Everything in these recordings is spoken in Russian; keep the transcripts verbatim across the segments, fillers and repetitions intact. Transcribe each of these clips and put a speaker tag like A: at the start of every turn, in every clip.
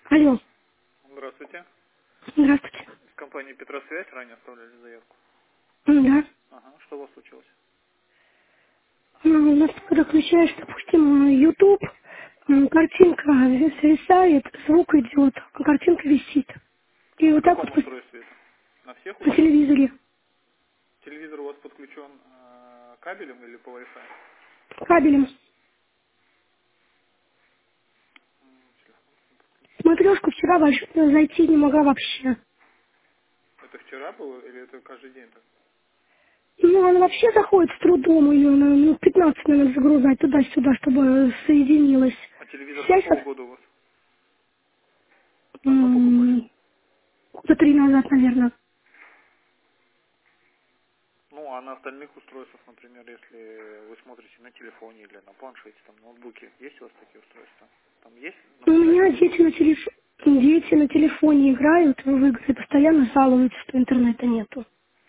A: Алло.
B: Здравствуйте.
A: Здравствуйте.
B: Из компании Петросвязь ранее оставляли заявку.
A: М, Да.
B: Ага, что у вас случилось?
A: Ну, у нас когда включаешь, допустим, YouTube, м, картинка свисает, звук идет, а картинка висит. И
B: На
A: вот так вот
B: каком
A: по-
B: устройстве это? На всех
A: на
B: устройствах?
A: телевизоре,
B: Телевизор у вас подключен э, кабелем или по Wi-Fi?
A: кабелем.
B: М, телефон.
A: Смотрешку вчера больше зайти не могла вообще.
B: Это вчера было или это каждый день так?
A: Ну, она вообще заходит с трудом, ее на минут пятнадцать надо загружать туда-сюда, чтобы соединилась.
B: А телевизор
A: Связь
B: какого
A: от-
B: года у вас? Давно покупали?
A: м, года три назад, наверное.
B: Ну, а на остальных устройствах, например, если вы смотрите на телефоне или на планшете, там, ноутбуке, есть у вас такие устройства? Там есть
A: У меня
B: наблюдатель
A: дети
B: звука?
A: на, телеф... дети на телефоне играют в игры и постоянно жалуются, что интернета нету.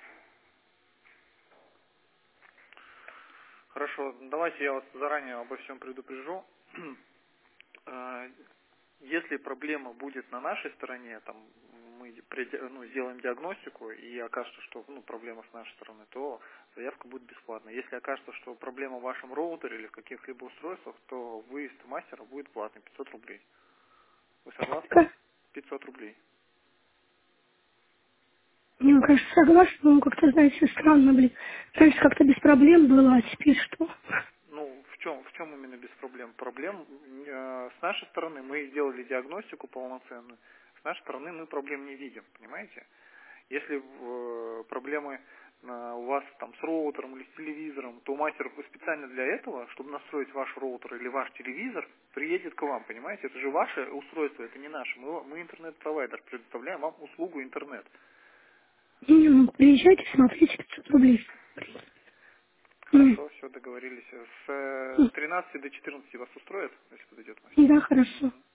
B: Хорошо, давайте я вас заранее обо всем предупрежу. Э, Если проблема будет на нашей стороне, там мы приде- ну, сделаем диагностику и окажется, что ну, проблема с нашей стороны, то заявка будет бесплатной. Если окажется, что проблема в вашем роутере или в каких-либо устройствах, то выезд мастера будет платный, пятьсот рублей. Вы согласны?
A: Как?
B: пятьсот рублей.
A: Мне кажется, согласна, но как-то, знаете, странно, блин. Раньше как-то без проблем было, а теперь что?
B: Ну, в чем, в чем именно без проблем? Проблем э, с нашей стороны мы сделали диагностику полноценную. С нашей стороны мы проблем не видим, понимаете? Если э, проблемы э, у вас там с роутером или с телевизором, то мастер специально для этого, чтобы настроить ваш роутер или ваш телевизор, приедет к вам, понимаете? Это же ваше устройство, это не наше. Мы, мы интернет-провайдер, предоставляем вам услугу интернет.
A: Не, ну, приезжайте, смотрите, пятьсот рублей. М,
B: Хорошо, все, договорились. С э,
A: м,
B: тринадцати до четырнадцати вас устроит, если подойдет мастер?
A: Да, хорошо.
B: Мгм.